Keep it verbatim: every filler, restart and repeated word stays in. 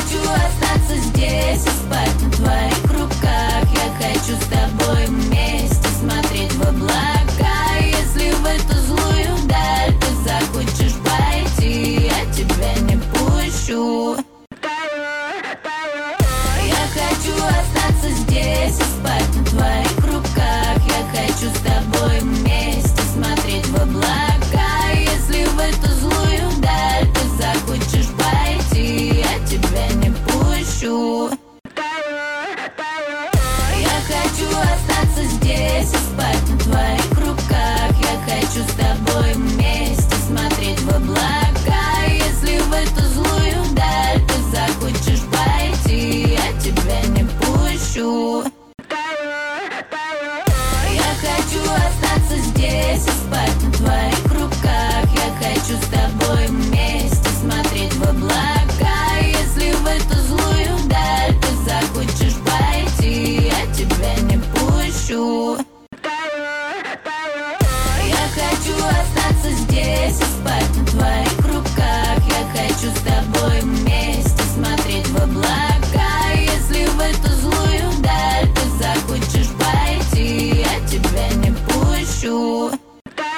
хочу остаться здесь и спать на твоих руках. Я хочу с тобой вместе смотреть в облака. Если в эту злую даль ты захочешь пойти, я тебя не